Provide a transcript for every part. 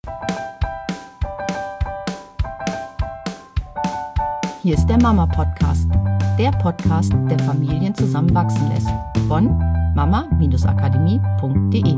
Hier ist der Mama-Podcast, der Podcast, der Familien zusammenwachsen lässt. Von mama-akademie.de.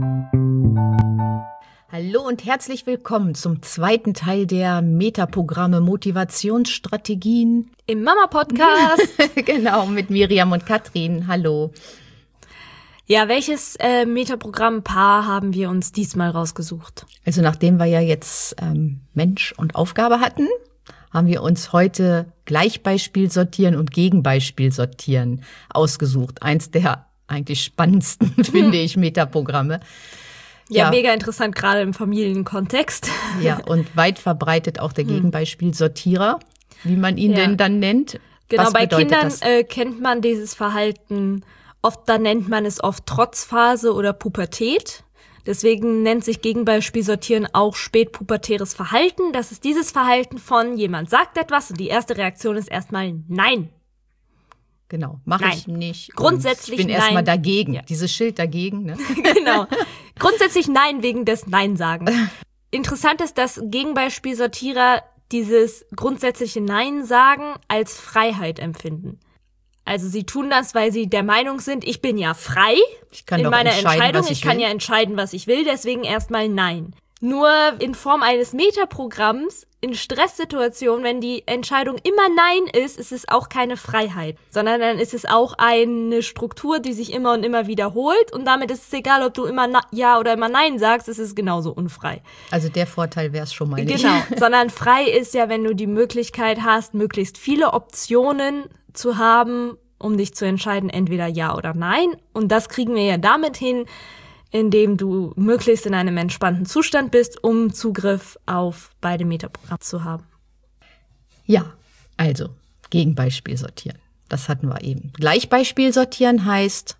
Hallo und herzlich willkommen zum zweiten Teil der Metaprogramme Motivationsstrategien im Mama-Podcast. Genau, mit Miriam und Katrin. Hallo. Ja, welches Metaprogramm-Paar haben wir uns diesmal rausgesucht? Also nachdem wir ja jetzt Mensch und Aufgabe hatten, haben wir uns heute Gleichbeispiel sortieren und Gegenbeispiel sortieren ausgesucht. Eins der eigentlich spannendsten, finde ich, Metaprogramme. Ja, mega interessant, gerade im Familienkontext. Ja, und weit verbreitet auch der Gegenbeispiel-Sortierer, wie man ihn denn dann nennt. Genau, Was bei bedeutet Kindern kennt man dieses Verhalten oft, da nennt man es oft Trotzphase oder Pubertät. Deswegen nennt sich Gegenbeispiel-Sortieren auch spätpubertäres Verhalten. Das ist dieses Verhalten von, jemand sagt etwas und die erste Reaktion ist erstmal Nein. Genau, mache ich nicht. Grundsätzlich ich bin Nein. Erstmal dagegen, Ja. dieses Schild dagegen. Ne? Genau. Grundsätzlich Nein wegen des Nein-Sagens. Interessant ist, dass Gegenbeispiel-Sortierer dieses grundsätzliche Nein-Sagen als Freiheit empfinden. Also sie tun das, weil sie der Meinung sind, ich bin ja frei Ich kann in doch meiner entscheiden, Entscheidung. was Ich kann will. ja entscheiden, was ich will, deswegen erstmal Nein. Nur in Form eines Metaprogramms in Stresssituationen, wenn die Entscheidung immer Nein ist es auch keine Freiheit, sondern dann ist es auch eine Struktur, die sich immer und immer wiederholt und damit ist es egal, ob du immer Ja oder immer Nein sagst, es ist genauso unfrei. Also der Vorteil wäre es schon mal nicht. Genau, sondern frei ist ja, wenn du die Möglichkeit hast, möglichst viele Optionen zu haben, um dich zu entscheiden, entweder Ja oder Nein. Und das kriegen wir ja damit hin, indem du möglichst in einem entspannten Zustand bist, um Zugriff auf beide Metaprogramme zu haben. Ja, also Gegenbeispiel sortieren. Das hatten wir eben. Gleichbeispiel sortieren heißt,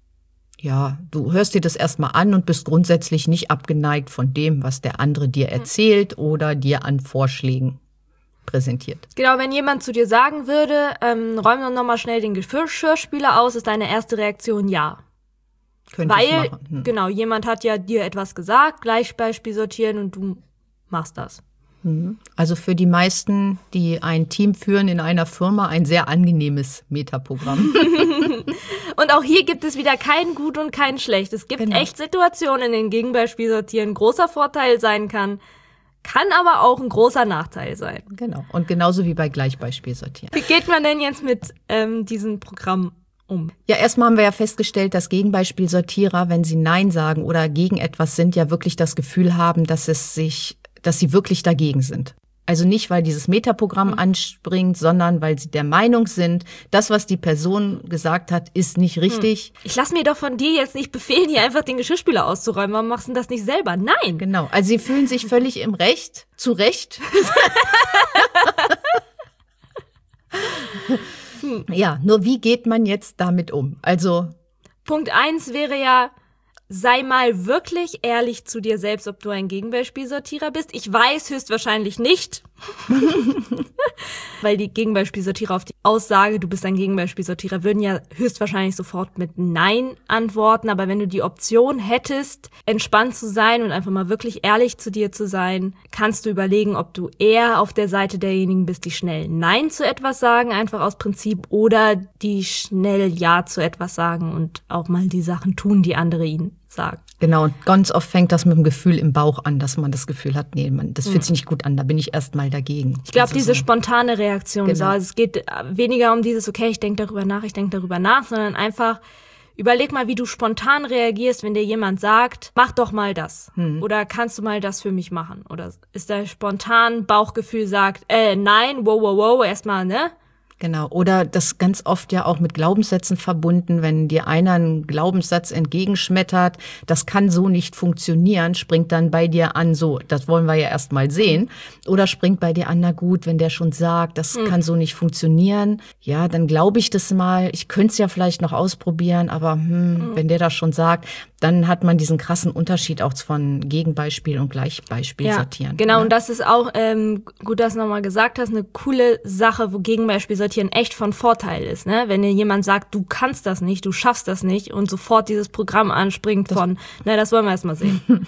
ja, du hörst dir das erstmal an und bist grundsätzlich nicht abgeneigt von dem, was der andere dir erzählt oder dir an Vorschlägen präsentiert. Genau, wenn jemand zu dir sagen würde, räum doch nochmal schnell den Geschirrspüler aus, ist deine erste Reaktion Ja. Könnte ich Weil, machen. genau, jemand hat ja dir etwas gesagt, Gleichbeispiel sortieren und du machst das. Also für die meisten, die ein Team führen in einer Firma, ein sehr angenehmes Metaprogramm. Und auch hier gibt es wieder kein Gut und kein Schlecht. Es gibt echt Situationen, in denen Gegenbeispiel sortieren großer Vorteil sein kann aber auch ein großer Nachteil sein. Genau. Und genauso wie bei Gleichbeispiel sortieren. Wie geht man denn jetzt mit diesem Programm um? Ja, erstmal haben wir ja festgestellt, dass Gegenbeispiel-Sortierer, wenn sie Nein sagen oder gegen etwas sind, ja wirklich das Gefühl haben, dass sie wirklich dagegen sind. Also nicht, weil dieses Metaprogramm anspringt, sondern weil sie der Meinung sind, das, was die Person gesagt hat, ist nicht richtig. Ich lasse mir doch von dir jetzt nicht befehlen, hier einfach den Geschirrspüler auszuräumen. Warum machst du das nicht selber? Nein. Genau. Also sie fühlen sich völlig im Recht, zu Recht. Ja, nur wie geht man jetzt damit um? Also Punkt 1 wäre ja, sei mal wirklich ehrlich zu dir selbst, ob du ein Gegenbeispielsortierer bist. Ich weiß höchstwahrscheinlich nicht, weil die Gegenbeispielsortierer auf die Aussage, du bist ein Gegenbeispielsortierer, würden ja höchstwahrscheinlich sofort mit Nein antworten. Aber wenn du die Option hättest, entspannt zu sein und einfach mal wirklich ehrlich zu dir zu sein, kannst du überlegen, ob du eher auf der Seite derjenigen bist, die schnell Nein zu etwas sagen, einfach aus Prinzip, oder die schnell Ja zu etwas sagen und auch mal die Sachen tun, die andere ihnen sagen. Genau, und ganz oft fängt das mit dem Gefühl im Bauch an, dass man das Gefühl hat, nee, das fühlt sich nicht gut an, da bin ich erstmal dagegen. Ich glaube, Also diese so. spontane Reaktion, Genau. also es geht weniger um dieses, okay, ich denke darüber nach, sondern einfach überleg mal, wie du spontan reagierst, wenn dir jemand sagt, mach doch mal das. Oder kannst du mal das für mich machen? Oder ist da spontan Bauchgefühl sagt, nein, wow, erstmal, ne? Genau, oder das ganz oft ja auch mit Glaubenssätzen verbunden, wenn dir einer einen Glaubenssatz entgegenschmettert, das kann so nicht funktionieren, springt dann bei dir an, so, das wollen wir ja erst mal sehen. Oder springt bei dir an, na gut, wenn der schon sagt, das kann so nicht funktionieren, ja, dann glaube ich das mal, ich könnte es ja vielleicht noch ausprobieren, aber wenn der das schon sagt, dann hat man diesen krassen Unterschied auch von Gegenbeispiel und Gleichbeispiel sortieren. Genau, ne? und das ist auch, gut, dass du nochmal gesagt hast, eine coole Sache, wo Gegenbeispiel sortieren echt von Vorteil ist, ne? Wenn dir jemand sagt, du kannst das nicht, du schaffst das nicht und sofort dieses Programm anspringt von, na, das wollen wir erst mal sehen.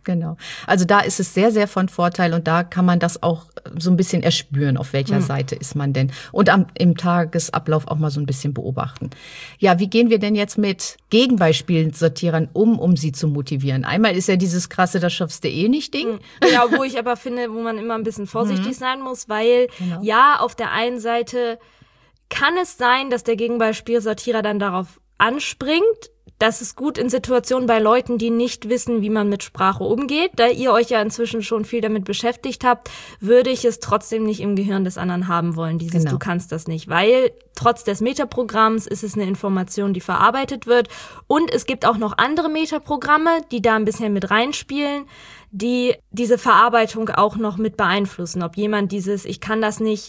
Genau. Also da ist es sehr, sehr von Vorteil und da kann man das auch so ein bisschen erspüren, auf welcher Seite ist man denn. Und im Tagesablauf auch mal so ein bisschen beobachten. Ja, wie gehen wir denn jetzt mit Gegenbeispielsortierern um sie zu motivieren? Einmal ist ja dieses krasse, das schaffst du eh nicht Ding. Ja, wo ich aber finde, wo man immer ein bisschen vorsichtig sein muss, weil ja, auf der einen Seite kann es sein, dass der Gegenbeispielsortierer dann darauf anspringt. Das ist gut in Situationen bei Leuten, die nicht wissen, wie man mit Sprache umgeht. Da ihr euch ja inzwischen schon viel damit beschäftigt habt, würde ich es trotzdem nicht im Gehirn des anderen haben wollen, du kannst das nicht. Weil trotz des Metaprogramms ist es eine Information, die verarbeitet wird. Und es gibt auch noch andere Metaprogramme, die da ein bisschen mit reinspielen, die diese Verarbeitung auch noch mit beeinflussen. Ob jemand ich kann das nicht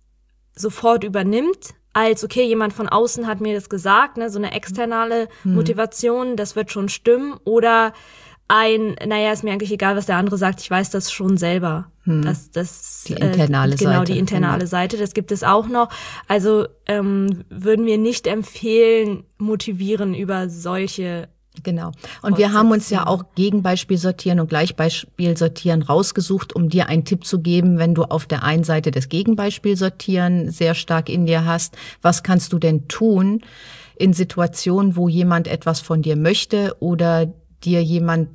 sofort übernimmt, als, okay, jemand von außen hat mir das gesagt, ne, so eine externe Motivation, das wird schon stimmen, oder ist mir eigentlich egal, was der andere sagt, ich weiß das schon selber. Die internale Seite. Genau, die internale Seite, das gibt es auch noch. Also würden wir nicht empfehlen, motivieren über solche. Genau. Und wir haben uns ja auch Gegenbeispielsortieren und Gleichbeispielsortieren rausgesucht, um dir einen Tipp zu geben, wenn du auf der einen Seite das Gegenbeispielsortieren sehr stark in dir hast. Was kannst du denn tun in Situationen, wo jemand etwas von dir möchte oder dir jemand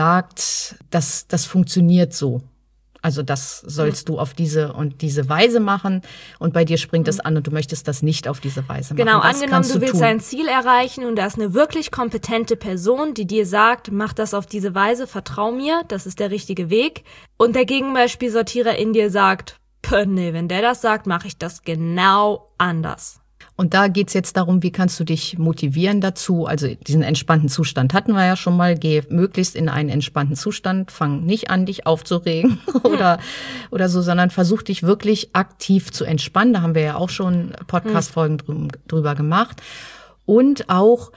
sagt, dass das funktioniert so? Also das sollst du auf diese und diese Weise machen und bei dir springt es an und du möchtest das nicht auf diese Weise machen. Genau, angenommen, du willst ein Ziel erreichen und da ist eine wirklich kompetente Person, die dir sagt, mach das auf diese Weise, vertrau mir, das ist der richtige Weg. Und der Gegenbeispielsortierer in dir sagt, nee, wenn der das sagt, mache ich das genau anders. Und da geht's jetzt darum, wie kannst du dich motivieren dazu? Also diesen entspannten Zustand hatten wir ja schon mal. Geh möglichst in einen entspannten Zustand. Fang nicht an, dich aufzuregen oder so, sondern versuch dich wirklich aktiv zu entspannen. Da haben wir ja auch schon Podcast-Folgen drüber gemacht. Und auch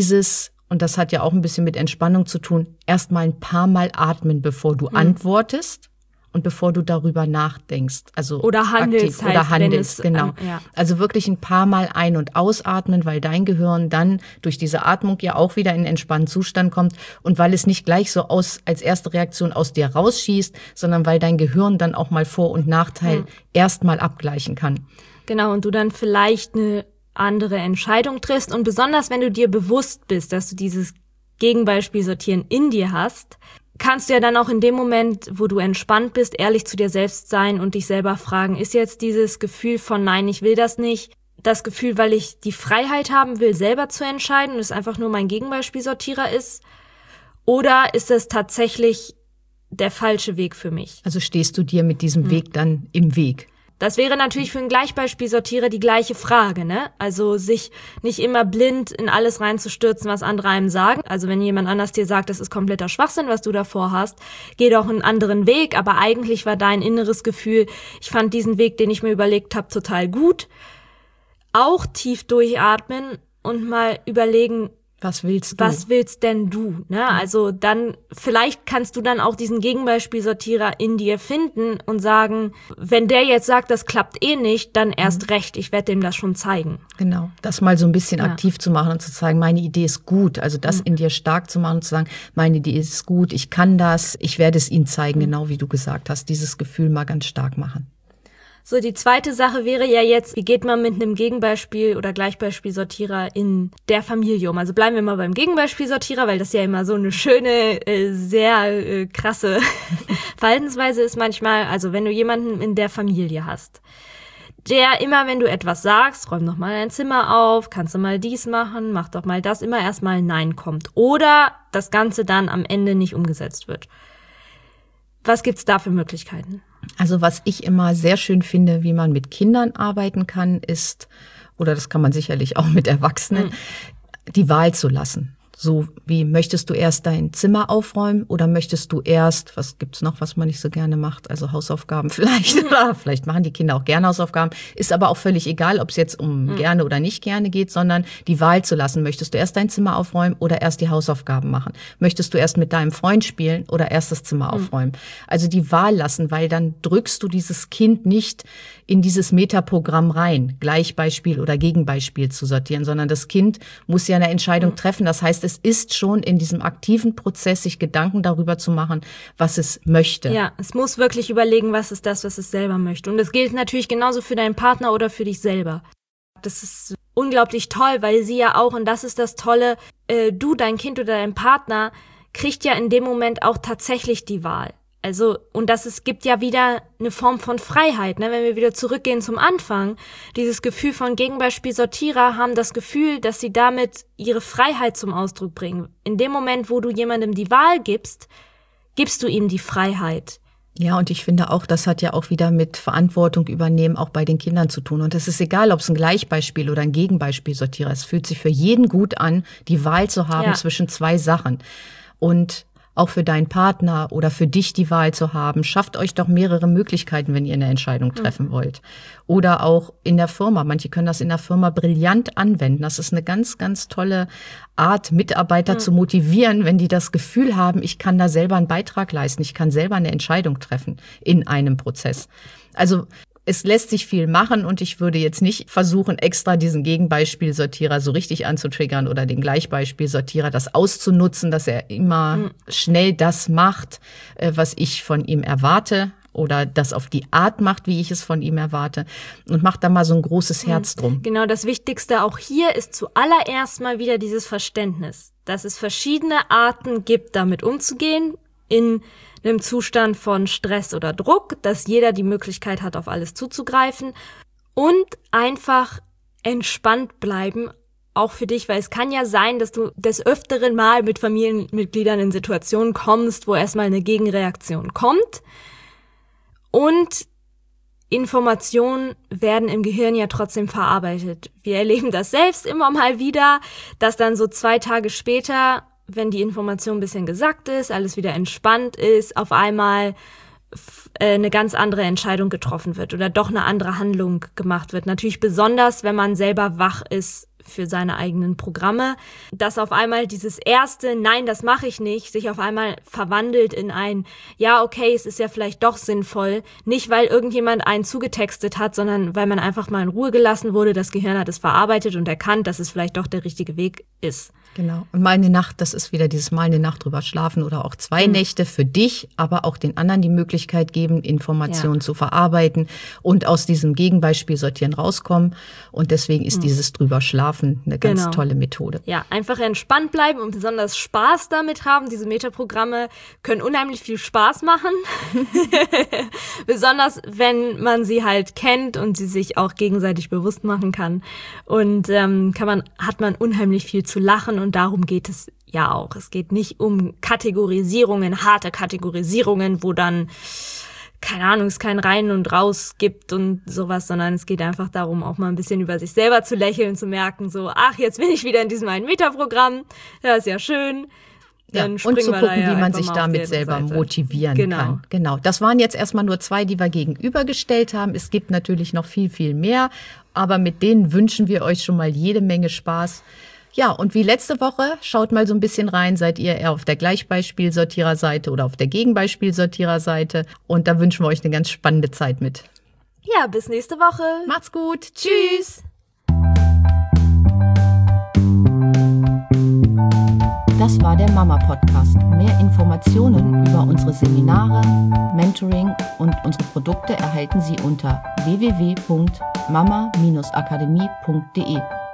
und das hat ja auch ein bisschen mit Entspannung zu tun, erst mal ein paar Mal atmen, bevor du antwortest. Und bevor du darüber nachdenkst, also oder handelst, aktiv, oder handelst, genau. Also wirklich ein paar Mal ein- und ausatmen, weil dein Gehirn dann durch diese Atmung ja auch wieder in einen entspannten Zustand kommt und weil es nicht gleich so als erste Reaktion aus dir rausschießt, sondern weil dein Gehirn dann auch mal Vor- und Nachteil erstmal abgleichen kann. Genau, und du dann vielleicht eine andere Entscheidung triffst und besonders, wenn du dir bewusst bist, dass du dieses Gegenbeispielsortieren in dir hast, kannst du ja dann auch in dem Moment, wo du entspannt bist, ehrlich zu dir selbst sein und dich selber fragen, ist jetzt dieses Gefühl von nein, ich will das nicht, das Gefühl, weil ich die Freiheit haben will, selber zu entscheiden und es einfach nur mein Gegenbeispielsortierer ist? Oder ist es tatsächlich der falsche Weg für mich? Also stehst du dir mit diesem Weg dann im Weg? Das wäre natürlich für einen Gleichbeispielsortierer die gleiche Frage, ne? Also sich nicht immer blind in alles reinzustürzen, was andere einem sagen. Also wenn jemand anders dir sagt, das ist kompletter Schwachsinn, was du davor hast, geh doch einen anderen Weg. Aber eigentlich war dein inneres Gefühl, ich fand diesen Weg, den ich mir überlegt habe, total gut. Auch tief durchatmen und mal überlegen, was willst denn du? Ne? Also dann, vielleicht kannst du dann auch diesen Gegenbeispielsortierer in dir finden und sagen, wenn der jetzt sagt, das klappt eh nicht, dann erst recht, ich werde dem das schon zeigen. Genau, das mal so ein bisschen aktiv zu machen und zu zeigen, meine Idee ist gut. Also das in dir stark zu machen und zu sagen, meine Idee ist gut, ich kann das, ich werde es ihnen zeigen, genau wie du gesagt hast, dieses Gefühl mal ganz stark machen. So, die zweite Sache wäre ja jetzt, wie geht man mit einem Gegenbeispiel- oder Gleichbeispielsortierer in der Familie um? Also bleiben wir mal beim Gegenbeispielsortierer, weil das ja immer so eine schöne, sehr krasse Verhaltensweise ist manchmal. Also wenn du jemanden in der Familie hast, der immer, wenn du etwas sagst, räum doch mal dein Zimmer auf, kannst du mal dies machen, mach doch mal das, immer erstmal Nein kommt. Oder das Ganze dann am Ende nicht umgesetzt wird. Was gibt's da für Möglichkeiten? Also was ich immer sehr schön finde, wie man mit Kindern arbeiten kann, ist, oder das kann man sicherlich auch mit Erwachsenen, die Wahl zu lassen. So wie, möchtest du erst dein Zimmer aufräumen oder möchtest du erst, was gibt's noch, was man nicht so gerne macht, also Hausaufgaben vielleicht, oder vielleicht machen die Kinder auch gerne Hausaufgaben, ist aber auch völlig egal, ob es jetzt um gerne oder nicht gerne geht, sondern die Wahl zu lassen. Möchtest du erst dein Zimmer aufräumen oder erst die Hausaufgaben machen? Möchtest du erst mit deinem Freund spielen oder erst das Zimmer aufräumen? Also die Wahl lassen, weil dann drückst du dieses Kind nicht in dieses Metaprogramm rein, Gleichbeispiel oder Gegenbeispiel zu sortieren, sondern das Kind muss ja eine Entscheidung treffen. Das heißt, es ist schon in diesem aktiven Prozess, sich Gedanken darüber zu machen, was es möchte. Ja, es muss wirklich überlegen, was ist das, was es selber möchte. Und das gilt natürlich genauso für deinen Partner oder für dich selber. Das ist unglaublich toll, weil sie ja auch, und das ist das Tolle, du, dein Kind oder dein Partner kriegt ja in dem Moment auch tatsächlich die Wahl. Also, und gibt ja wieder eine Form von Freiheit, ne? Wenn wir wieder zurückgehen zum Anfang, dieses Gefühl von Gegenbeispiel Sortierer haben das Gefühl, dass sie damit ihre Freiheit zum Ausdruck bringen. In dem Moment, wo du jemandem die Wahl gibst, gibst du ihm die Freiheit. Ja, und ich finde auch, das hat ja auch wieder mit Verantwortung übernehmen, auch bei den Kindern zu tun. Und es ist egal, ob es ein Gleichbeispiel oder ein Gegenbeispiel Sortierer ist. Es fühlt sich für jeden gut an, die Wahl zu haben zwischen zwei Sachen. Und auch für deinen Partner oder für dich die Wahl zu haben. Schafft euch doch mehrere Möglichkeiten, wenn ihr eine Entscheidung treffen wollt. Oder auch in der Firma. Manche können das in der Firma brillant anwenden. Das ist eine ganz, ganz tolle Art, Mitarbeiter zu motivieren, wenn die das Gefühl haben, ich kann da selber einen Beitrag leisten, ich kann selber eine Entscheidung treffen in einem Prozess. Also es lässt sich viel machen und ich würde jetzt nicht versuchen, extra diesen Gegenbeispielsortierer so richtig anzutriggern oder den Gleichbeispielsortierer das auszunutzen, dass er immer schnell das macht, was ich von ihm erwarte oder das auf die Art macht, wie ich es von ihm erwarte und macht da mal so ein großes Herz drum. Genau, das Wichtigste auch hier ist zuallererst mal wieder dieses Verständnis, dass es verschiedene Arten gibt, damit umzugehen in einem Zustand von Stress oder Druck, dass jeder die Möglichkeit hat, auf alles zuzugreifen und einfach entspannt bleiben, auch für dich, weil es kann ja sein, dass du des Öfteren mal mit Familienmitgliedern in Situationen kommst, wo erstmal eine Gegenreaktion kommt und Informationen werden im Gehirn ja trotzdem verarbeitet. Wir erleben das selbst immer mal wieder, dass dann so 2 Tage später, wenn die Information ein bisschen gesackt ist, alles wieder entspannt ist, auf einmal eine ganz andere Entscheidung getroffen wird oder doch eine andere Handlung gemacht wird. Natürlich besonders, wenn man selber wach ist für seine eigenen Programme, dass auf einmal dieses erste Nein, das mache ich nicht, sich auf einmal verwandelt in ein ja, okay, es ist ja vielleicht doch sinnvoll, nicht weil irgendjemand einen zugetextet hat, sondern weil man einfach mal in Ruhe gelassen wurde, das Gehirn hat es verarbeitet und erkannt, dass es vielleicht doch der richtige Weg ist. Genau. Und mal eine Nacht, das ist wieder dieses Mal eine Nacht drüber schlafen oder auch 2 Nächte für dich, aber auch den anderen die Möglichkeit geben, Informationen zu verarbeiten und aus diesem Gegenbeispiel sortieren rauskommen. Und deswegen ist dieses drüber schlafen eine ganz tolle Methode. Ja, einfach entspannt bleiben und besonders Spaß damit haben. Diese Metaprogramme können unheimlich viel Spaß machen. Besonders, wenn man sie halt kennt und sie sich auch gegenseitig bewusst machen kann. Und hat man unheimlich viel zu lachen. Und darum geht es ja auch. Es geht nicht um Kategorisierungen, harte Kategorisierungen, wo dann, keine Ahnung, es kein Rein und Raus gibt und sowas, sondern es geht einfach darum, auch mal ein bisschen über sich selber zu lächeln, zu merken, so, ach, jetzt bin ich wieder in diesem 1-Meter-Programm, das ist ja schön. Dann und zu gucken, wie man sich damit selber motivieren kann. Genau. Das waren jetzt erstmal nur 2, die wir gegenübergestellt haben. Es gibt natürlich noch viel, viel mehr, aber mit denen wünschen wir euch schon mal jede Menge Spaß. Ja, und wie letzte Woche, schaut mal so ein bisschen rein, seid ihr eher auf der Gleichbeispielsortiererseite oder auf der Gegenbeispielsortiererseite? Und da wünschen wir euch eine ganz spannende Zeit mit. Ja, bis nächste Woche. Macht's gut. Tschüss. Das war der Mama-Podcast. Mehr Informationen über unsere Seminare, Mentoring und unsere Produkte erhalten Sie unter www.mama-akademie.de.